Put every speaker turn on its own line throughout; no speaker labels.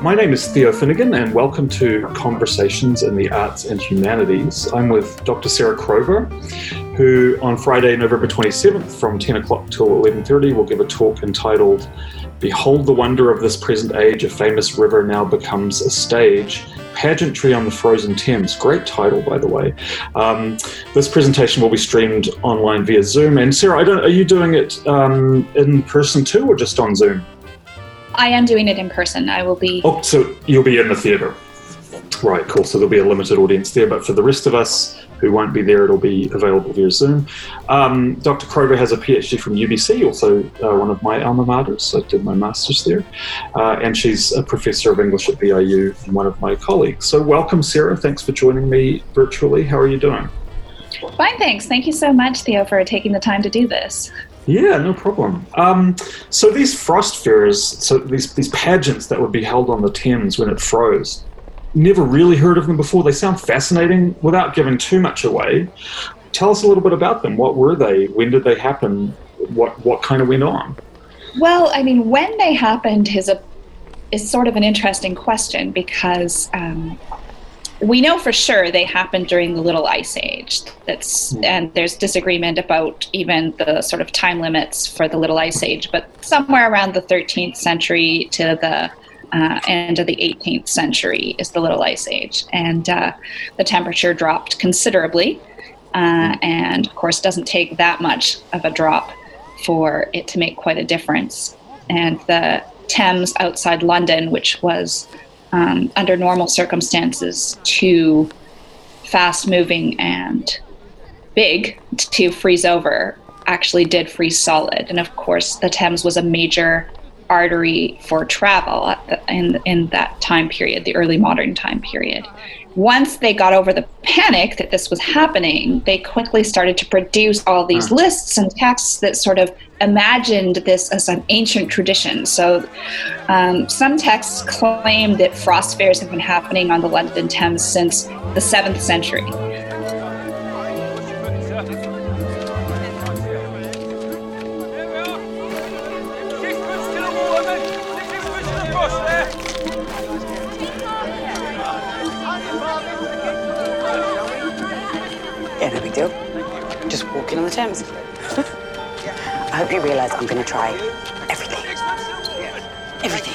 My name is Theo Finnegan, and welcome to Conversations in the Arts and Humanities. I'm with Dr. Sarah Crover, who on Friday, November 27th from 10 o'clock till 11:30 will give a talk entitled "Behold the Wonder of This Present Age, a Famous River Now Becomes a Stage, Pageantry on the Frozen Thames." Great title, by the way. This presentation will be streamed online via Zoom. And Sarah, are you doing it in person too, or just on Zoom?
I am doing it in person. I will be...
Oh, so you'll be in the theatre. Right, cool. So there'll be a limited audience there, but for the rest of us who won't be there, it'll be available via Zoom. Dr. Crover has a PhD from UBC, also one of my alma maters. I did my master's there. And she's a professor of English at BIU and one of my colleagues. So welcome, Sarah. Thanks for joining me virtually. How are you doing?
Fine, thanks. Thank you so much, Theo, for taking the time to do this.
Yeah, no problem. So these frost fairs, so these pageants that would be held on the Thames when it froze, never really heard of them before. They sound fascinating. Without giving too much away, tell us a little bit about them. What were they? When did they happen? What kind of went on?
Well, I mean, when they happened is sort of an interesting question because we know for sure they happened during the Little Ice Age. And there's disagreement about even the sort of time limits for the Little Ice Age, but somewhere around the 13th century to the end of the 18th century is the Little Ice Age. And the temperature dropped considerably. And of course, doesn't take that much of a drop for it to make quite a difference. And the Thames outside London, which was under normal circumstances too fast-moving and big to freeze over, actually did freeze solid. And of course, the Thames was a major artery for travel in that time period, the early modern time period. Once they got over the panic that this was happening, they quickly started to produce all these lists and texts that sort of imagined this as an ancient tradition. So some texts claim that frost fairs have been happening on the London Thames since the 7th century.
Yeah, no big deal. Just walking on the Thames. I hope you realise I'm going to try everything. Everything.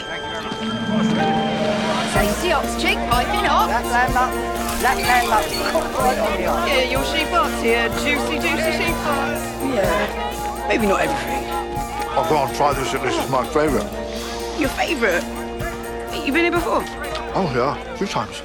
Tasty ox cheek, piping hot.
Black lamb up. Right on the arm.
Yeah, your sheep hearts here. Juicy sheep hearts.
Yeah. Maybe not everything.
I'll go and try this if this is my favourite.
Your favourite? You've been here before?
Oh, yeah, a few times.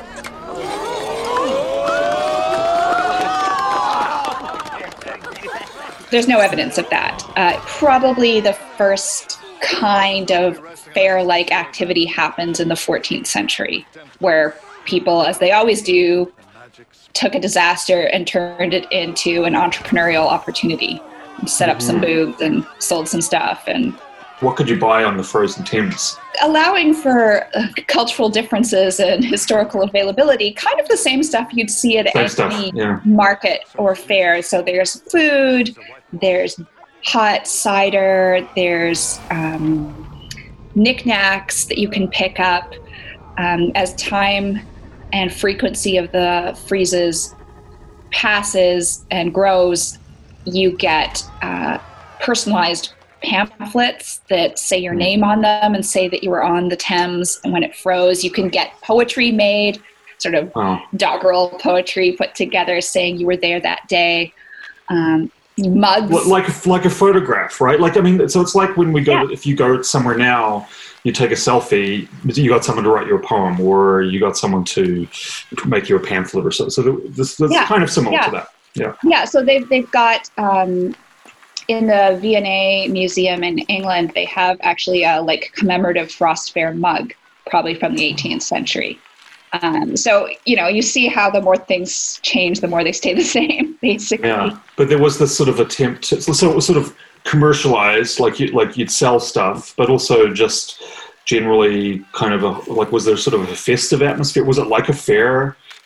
There's no evidence of that. Probably the first kind of fair-like activity happens in the 14th century, where people, as they always do, took a disaster and turned it into an entrepreneurial opportunity, and set up some booths and sold some stuff. And
What could you buy on the frozen Thames?
Allowing for cultural differences and historical availability, kind of the same stuff you'd see at any market or fair. So there's food, there's hot cider, there's knickknacks that you can pick up. As time and frequency of the freezes passes and grows, you get personalized pamphlets that say your name on them and say that you were on the Thames and when it froze. You can get poetry made, sort of doggerel poetry put together saying you were there that day. Mugs.
Like a photograph, right? Like, I mean, so it's like when we go, if you go somewhere now, you take a selfie, you got someone to write you a poem or you got someone to make you a pamphlet or so. So this kind of similar to that. Yeah.
Yeah. So they've got, in the V&A Museum in England, they have actually a commemorative frost fair mug, probably from the 18th century. So, you see how the more things change, the more they stay the same, basically.
Yeah, but there was this sort of attempt to, so it was sort of commercialized, like you'd sell stuff, but also just generally kind of was there sort of a festive atmosphere? Was it like a fair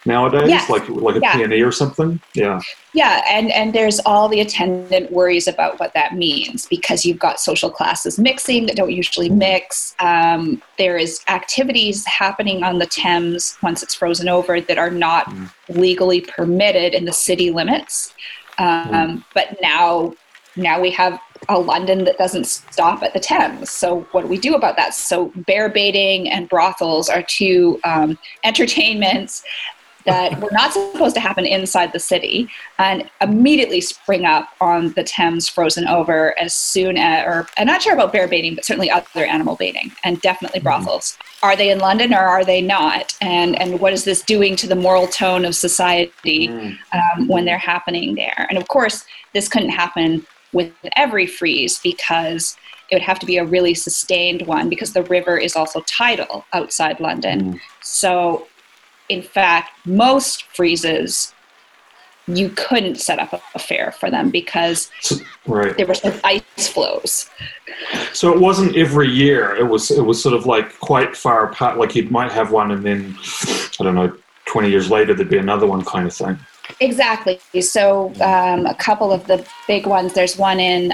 nowadays,
Yes.
like a
Yeah.
peony or something. Yeah.
Yeah, and there's all the attendant worries about what that means, because you've got social classes mixing that don't usually mix. There is activities happening on the Thames once it's frozen over that are not legally permitted in the city limits. But now we have a London that doesn't stop at the Thames. So what do we do about that? So bear baiting and brothels are two entertainments that were not supposed to happen inside the city and immediately spring up on the Thames frozen over as soon as, or I'm not sure about bear baiting, but certainly other animal baiting, and definitely brothels. Are they in London or are they not? And what is this doing to the moral tone of society when they're happening there? And of course, this couldn't happen with every freeze, because it would have to be a really sustained one, because the river is also tidal outside London. So in fact, most freezes, you couldn't set up a fair for them because there were some ice flows.
So it wasn't every year. It was sort of like quite far apart. Like you might have one, and then I don't know, 20 years later there'd be another one, kind of thing.
Exactly. So a couple of the big ones. There's one in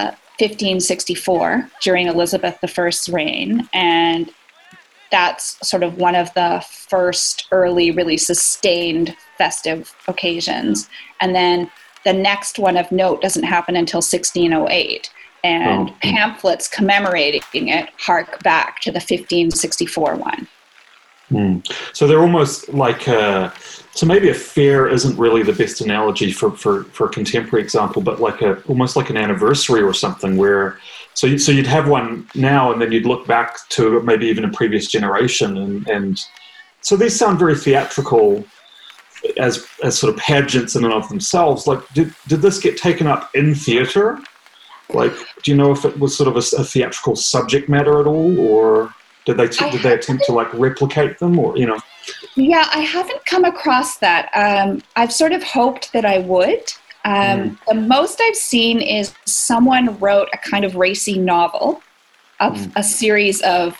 1564 during Elizabeth I's reign, and that's sort of one of the first early, really sustained festive occasions. And then the next one of note doesn't happen until 1608. And pamphlets commemorating it hark back to the 1564 one.
So they're almost like, so maybe a fair isn't really the best analogy for a contemporary example, but like almost like an anniversary or something where, so you'd have one now and then you'd look back to maybe even a previous generation. And so these sound very theatrical as sort of pageants in and of themselves. Like, did this get taken up in theatre? Like, do you know if it was sort of a theatrical subject matter at all, or did they attempt to like replicate them, or, you know?
Yeah, I haven't come across that. I've sort of hoped that I would. The most I've seen is someone wrote a kind of racy novel of a series of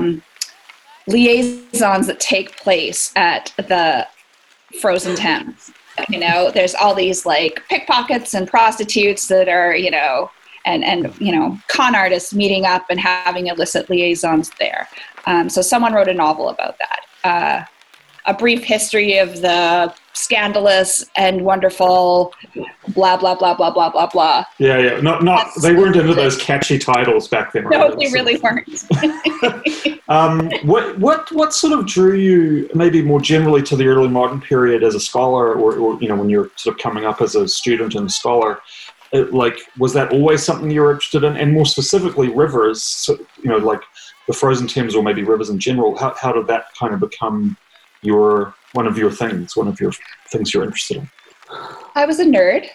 liaisons that take place at the frozen Thames. You know, there's all these like pickpockets and prostitutes that are, you know, and you know, con artists meeting up and having illicit liaisons there. So someone wrote a novel about that. A brief history of the scandalous and wonderful blah, blah, blah, blah, blah, blah, blah.
Yeah. Not they weren't into those catchy titles back then, right?
No, they really weren't.
What sort of drew you maybe more generally to the early modern period as a scholar, or you know, when you're sort of coming up as a student and a scholar? Like, was that always something you were interested in? And more specifically, rivers, so, you know, like the frozen Thames, or maybe rivers in general. How did that kind of become one of your things you're interested in?
I was a nerd.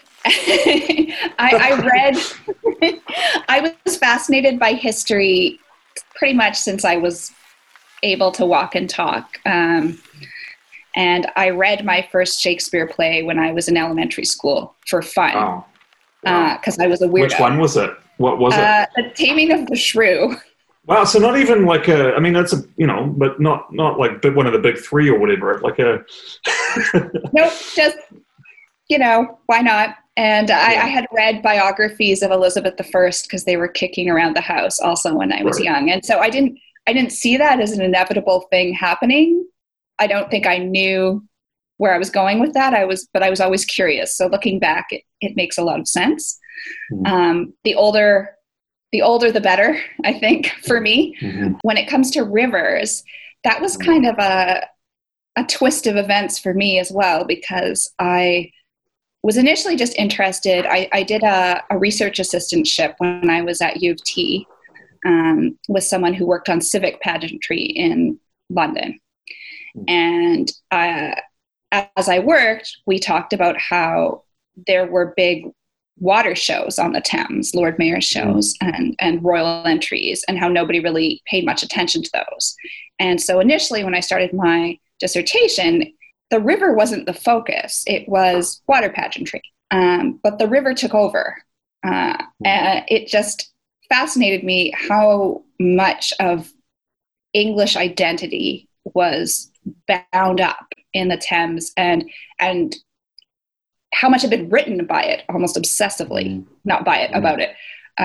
I read, I was fascinated by history pretty much since I was able to walk and talk. And I read my first Shakespeare play when I was in elementary school for fun.
Oh.
Because I was a weirdo.
Which one was it? What was it?
The Taming of the Shrew.
Wow, so not even like I mean, that's a, you know, but not like one of the big three or whatever. Like a.
Nope, just, you know, why not? And I had read biographies of Elizabeth I because they were kicking around the house also when I was young, and so I didn't see that as an inevitable thing happening. I don't think I knew where I was going with that. But I was always curious. So looking back, it makes a lot of sense. The older, the better, I think, for me. When it comes to rivers, that was kind of a twist of events for me as well, because I was initially just interested. I did a research assistantship when I was at U of T with someone who worked on civic pageantry in London. And as I worked, we talked about how there were big water shows on the Thames, Lord Mayor's shows and royal entries, and how nobody really paid much attention to those. And so initially when I started my dissertation, the river wasn't the focus. It was water pageantry. But the river took over. And it just fascinated me how much of English identity was bound up in the Thames, and how much had been written by it, almost obsessively, not by it, about it.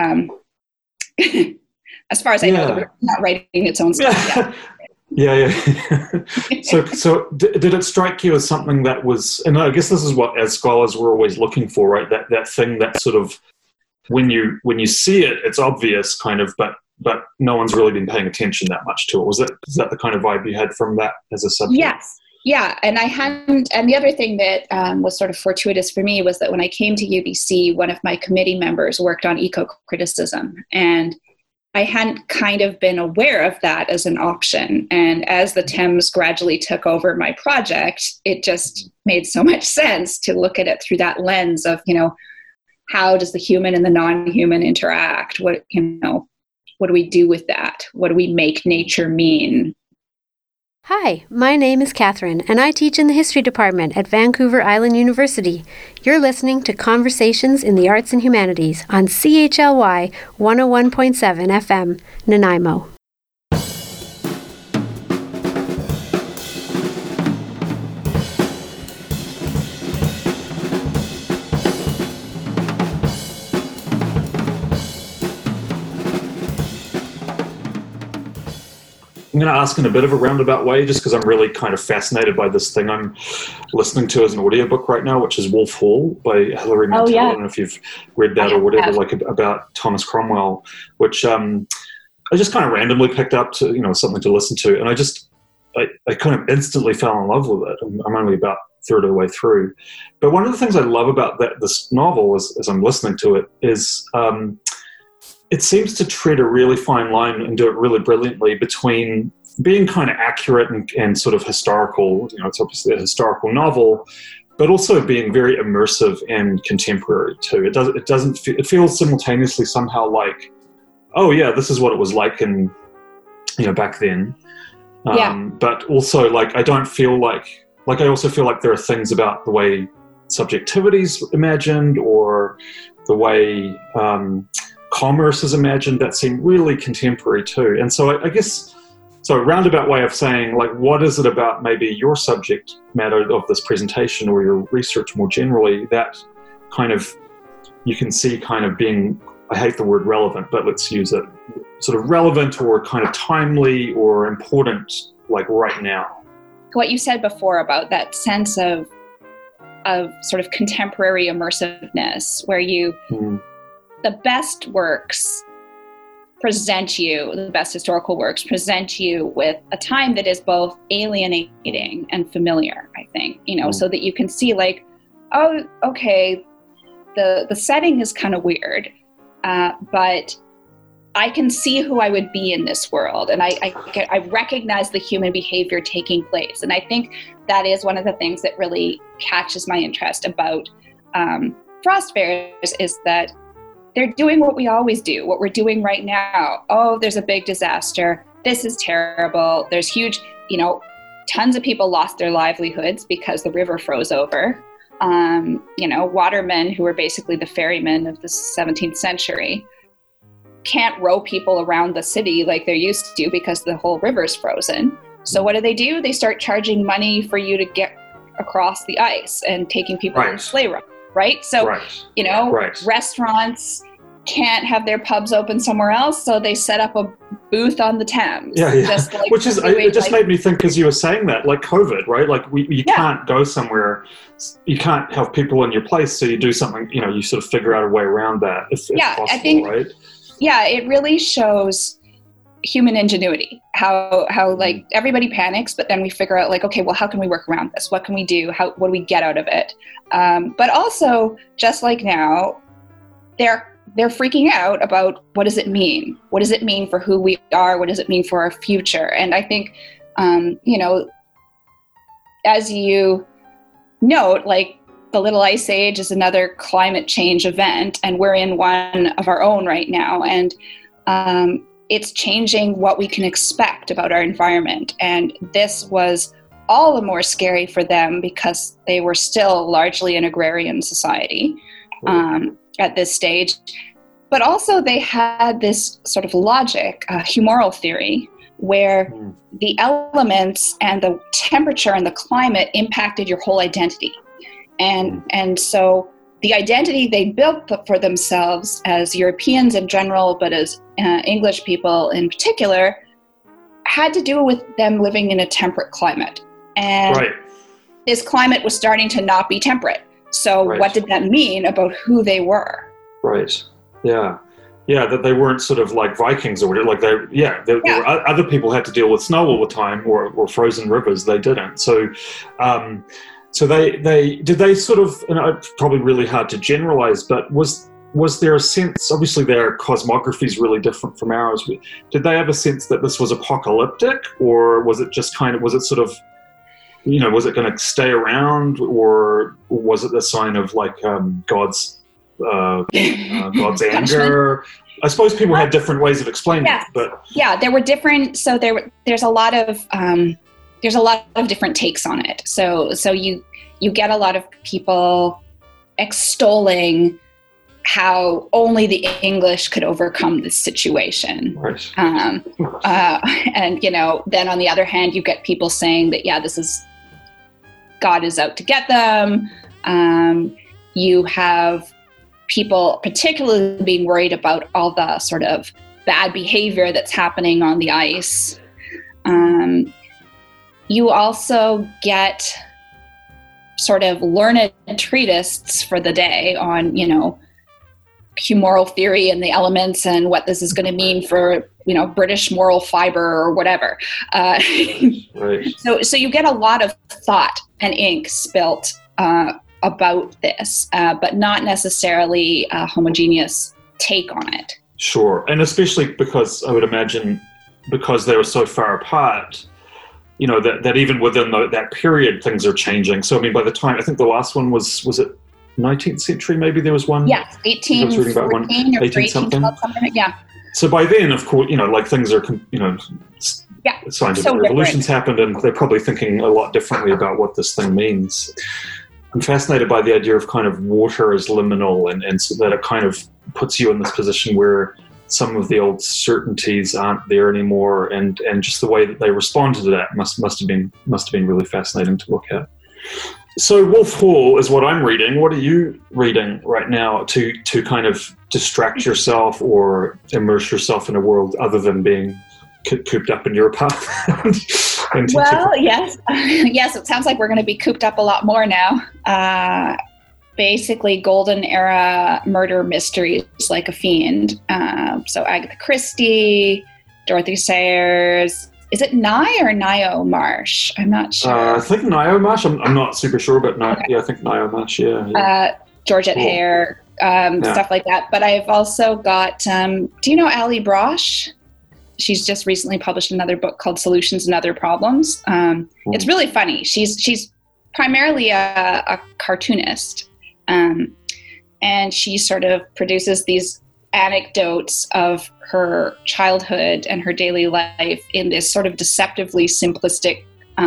As far as I know, the river's not writing its own stuff yet.
So did it strike you as something that was, and I guess this is what as scholars we're always looking for, right? That thing that sort of, when you see it, it's obvious kind of, but no one's really been paying attention that much to it. Is that the kind of vibe you had from that as a subject?
Yes. Yeah. And and the other thing that was sort of fortuitous for me was that when I came to UBC, one of my committee members worked on eco-criticism, and I hadn't kind of been aware of that as an option. And as the Thames gradually took over my project, it just made so much sense to look at it through that lens of, how does the human and the non-human interact? What do we do with that? What do we make nature mean?
Hi, my name is Catherine, and I teach in the History Department at Vancouver Island University. You're listening to Conversations in the Arts and Humanities on CHLY 101.7 FM, Nanaimo.
I'm going to ask in a bit of a roundabout way, just because I'm really kind of fascinated by this thing I'm listening to as an audiobook right now, which is Wolf Hall by Hilary Mantel. I don't know if you've read that or whatever, like about Thomas Cromwell, which I just kind of randomly picked up to, something to listen to. And I kind of instantly fell in love with it. I'm only about a third of the way through. But one of the things I love about this novel as I'm listening to it is it seems to tread a really fine line and do it really brilliantly between being kind of accurate and sort of historical. It's obviously a historical novel, but also being very immersive and contemporary too. It feels simultaneously somehow like, oh yeah, this is what it was like in, back then. But also like, I don't feel like I also feel like there are things about the way subjectivity's imagined or the way, commerce is imagined that seem really contemporary too. And so I guess, a roundabout way of saying, like, what is it about maybe your subject matter of this presentation or your research more generally that kind of, you can see kind of being, I hate the word relevant, but let's use it, sort of relevant or kind of timely or important, like right now?
What you said before about that sense of sort of contemporary immersiveness, where the best works present you, the best historical works present you with a time that is both alienating and familiar, I think, so that you can see like, oh, okay, the setting is kind of weird, but I can see who I would be in this world, and I recognize the human behavior taking place. And I think that is one of the things that really catches my interest about Frost Fairs, is that they're doing what we always do, what we're doing right now. Oh, there's a big disaster. This is terrible. There's huge, tons of people lost their livelihoods because the river froze over. Watermen, who were basically the ferrymen of the 17th century, can't row people around the city like they're used to because the whole river's frozen. So what do? They start charging money for you to get across the ice and taking people on sleigh rides. Right? So, restaurants can't have their pubs open somewhere else, so they set up a booth on the Thames. Just like
which is, it just made me think, as you were saying that, like COVID, right? Like you can't go somewhere, you can't have people in your place, so you do something, you sort of figure out a way around that if possible, I think, right?
Yeah, it really shows human ingenuity, how like everybody panics, but then we figure out like, okay, well, how can we work around this? What can we do? What do we get out of it? But also, just like now, they're freaking out about, what does it mean? What does it mean for who we are? What does it mean for our future? And I think, as you note, like the Little Ice Age is another climate change event, and we're in one of our own right now. And it's changing what we can expect about our environment. And this was all the more scary for them because they were still largely an agrarian society at this stage. But also they had this sort of logic, humoral theory, where the elements and the temperature and the climate impacted your whole identity. And so the identity they built for themselves as Europeans in general, but as English people in particular, had to do with them living in a temperate climate. And this climate was starting to not be temperate. So what did that mean about who they were?
Right. Yeah. Yeah, that they weren't sort of like Vikings or whatever. Like there were other people had to deal with snow all the time or frozen rivers. They didn't. So, so they sort of, and it's probably really hard to generalize, but was there a sense, obviously their cosmography is really different from ours. Did they have a sense that this was apocalyptic, or was it just was it sort of, was it going to stay around, or was it a sign of like God's anger? I suppose people had different ways of explaining it, but
there were different. So there's a lot of different takes on it. So you get a lot of people extolling how only the English could overcome this situation.
Right.
And then on the other hand, you get people saying that this is God is out to get them. You have people particularly being worried about all the sort of bad behavior that's happening on the ice. You also get sort of learned treatists for the day on, humoral theory and the elements and what this is going to mean for, British moral fiber or whatever.
Right.
So you get a lot of thought and ink spilt about this, but not necessarily a homogeneous take on it.
Sure. And especially because I would imagine because they were so far apart, that even within that period, things are changing. So, I mean, by the time, I think the last one was it 19th century, maybe there was one?
Yes, 1814 or 1812, yeah.
So by then, of course, things are, scientific revolutions happened, and they're probably thinking a lot differently about what this thing means. I'm fascinated by the idea of kind of water as liminal, and so that it kind of puts you in this position where some of the old certainties aren't there anymore, and just the way that they responded to that must have been really fascinating to look at. So Wolf Hall is what I'm reading. What are you reading right now to kind of distract yourself or immerse yourself in a world other than being cooped up in your apartment?
Well, yes. Yes, it sounds like we're going to be cooped up a lot more now. Basically, golden era murder mysteries like a fiend. So Agatha Christie, Dorothy Sayers. Is it Nye or Nio Marsh? I'm not sure.
I think Nio Marsh. I'm not super sure, but I think Nio Marsh, yeah.
Georgette Hare, stuff like that. But I've also got, do you know Ali Brosh? She's just recently published another book called Solutions and Other Problems. It's really funny. She's primarily a cartoonist, and she sort of produces these anecdotes of her childhood and her daily life in this sort of deceptively simplistic,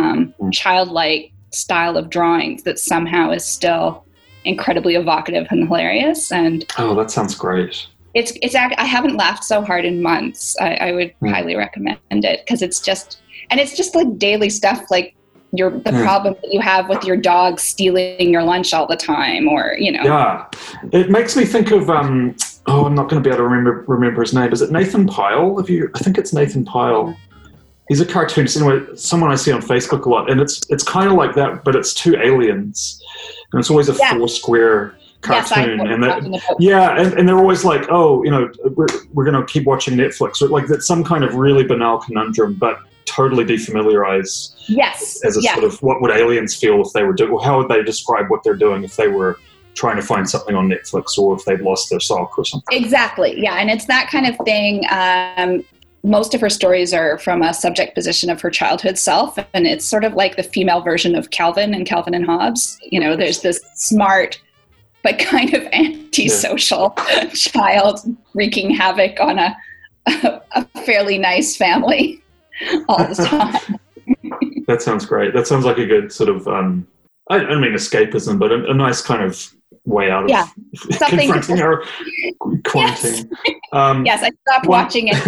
childlike style of drawings that somehow is still incredibly evocative and hilarious. And
that sounds great.
It's I haven't laughed so hard in months. I would highly recommend it, because it's just like daily stuff, like the problem that you have with your dog stealing your lunch all the time, or
Yeah, it makes me think of I'm not going to be able to remember his name. Is it Nathan Pyle? I think it's Nathan Pyle. He's a cartoonist. Anyway, someone I see on Facebook a lot, and it's kind of like that, but it's two aliens, and it's always a four-square cartoon.
Yes,
and they're always like, we're going to keep watching Netflix, or like that's some kind of really banal conundrum, but totally defamiliarize.
Yes.
As a sort of, what would aliens feel if they were doing? How would they describe what they're doing if they were trying to find something on Netflix, or if they'd lost their sock or something?
Exactly. Yeah, and it's that kind of thing. Most of her stories are from a subject position of her childhood self, and it's sort of like the female version of Calvin and Calvin and Hobbes. There's this smart but kind of antisocial child wreaking havoc on a fairly nice family all the time.
That sounds great. That sounds like a good sort of, I don't mean escapism, but a nice kind of way out of confronting our quarantine.
Yes, I stopped watching it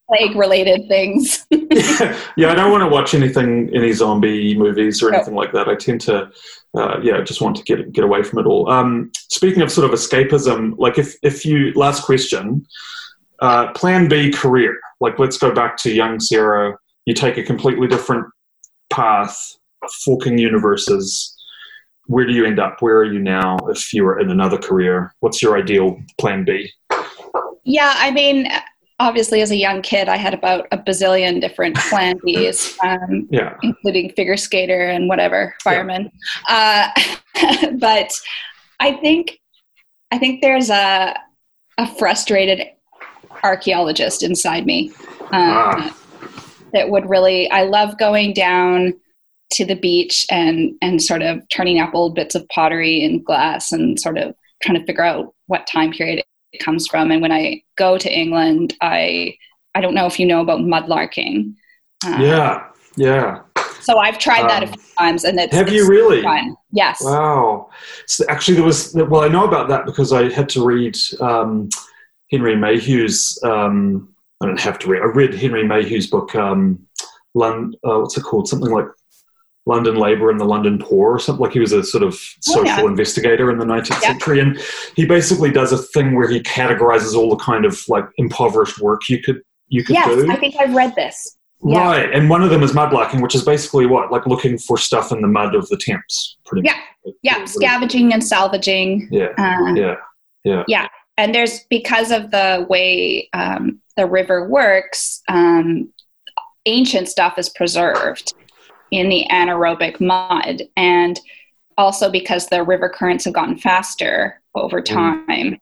plague-related things.
Yeah, I don't want to watch any zombie movies or anything like that. I tend to, just want to get away from it all. Speaking of sort of escapism, like if you, last question, plan B career, like let's go back to young Sarah, you take a completely different path, forking universes. Where do you end up? Where are you now if you were in another career? What's your ideal plan B?
Yeah, I mean, obviously as a young kid, I had about a bazillion different plan Bs, including figure skater and whatever, fireman. Yeah. But I think there's a frustrated archaeologist inside me that would really, I love going down to the beach and sort of turning up old bits of pottery and glass and sort of trying to figure out what time period it comes from. And when I go to England, I don't know if you know about mudlarking. Yeah. So I've tried that a few times, and it's
you really?
Fun. Yes.
Wow. So actually, I know about that because I had to read Henry Mayhew's. I don't have to read. I read Henry Mayhew's book. What's it called? Something like London Labour and the London Poor, or something. Like he was a sort of social investigator in the 19th century, and he basically does a thing where he categorizes all the kind of like impoverished work you could do.
Yes, I think I've read this. Yeah.
Right, and one of them is mudlarking, which is basically what, like looking for stuff in the mud of the Thames, pretty much.
Yeah, scavenging and salvaging. Yeah, and there's, because of the way the river works, ancient stuff is preserved in the anaerobic mud, and also because the river currents have gotten faster over time.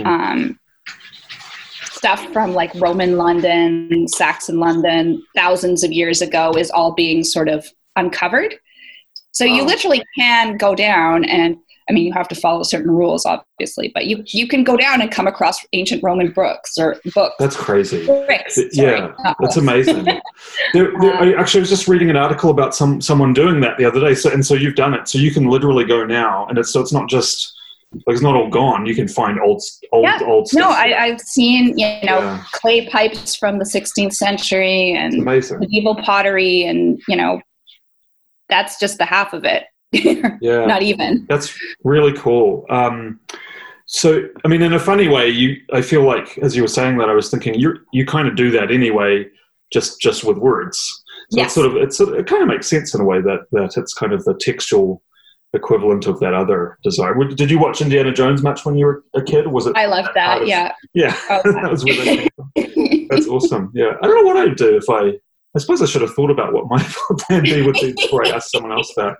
Stuff from like Roman London, Saxon London, thousands of years ago is all being sort of uncovered. So you literally can go down, and I mean, you have to follow certain rules, obviously, but you can go down and come across ancient Roman books.
That's crazy.
Bricks,
that's amazing. I was just reading an article about someone doing that the other day. So you've done it. So you can literally go now, and it's not just like, it's not all gone. You can find old stuff.
No, I've seen clay pipes from the 16th century and medieval pottery, and that's just the half of it. Not even.
That's really cool. So, I mean, in a funny way, I feel like, as you were saying that, I was thinking you kind of do that anyway, just with words. So yes. It kind of makes sense in a way that it's kind of the textual equivalent of that other desire. Did you watch Indiana Jones much when you were a kid? Was it?
I loved that. Yeah.
That was really cool. That's awesome. Yeah, I don't know what I'd do if I suppose I should have thought about what my plan B would be before I asked someone else that.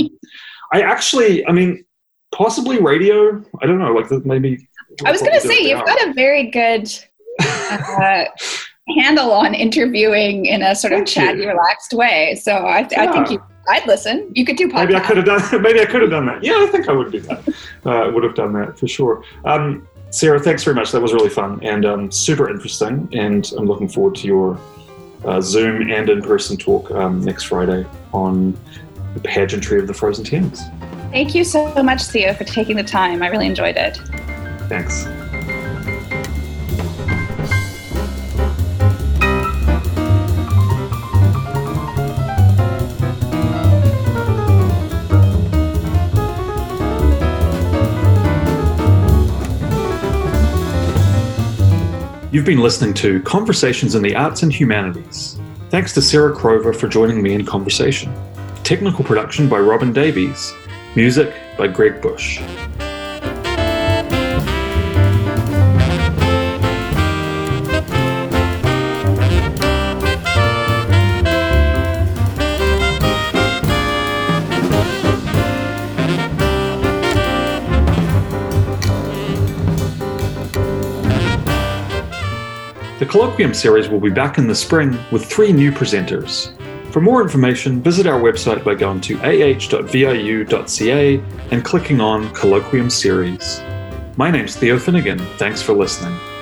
Possibly radio. I don't know, like maybe.
I was going to say, you've got a very good handle on interviewing in a sort of chatty, relaxed way. So I think I'd listen. You could do podcasts.
Maybe I could have done that. Yeah, I think I would do that. Would have done that for sure. Sarah, thanks very much. That was really fun and super interesting. And I'm looking forward to your Zoom and in-person talk next Friday on the pageantry of the Frozen Thames.
Thank you so much, Theo, for taking the time. I really enjoyed it.
Thanks. You've been listening to Conversations in the Arts and Humanities. Thanks to Sarah Crover for joining me in conversation. Technical production by Robin Davies. Music by Greg Bush. The Colloquium series will be back in the spring with 3 new presenters. For more information, visit our website by going to ah.viu.ca and clicking on Colloquium Series. My name's Theo Finnegan. Thanks for listening.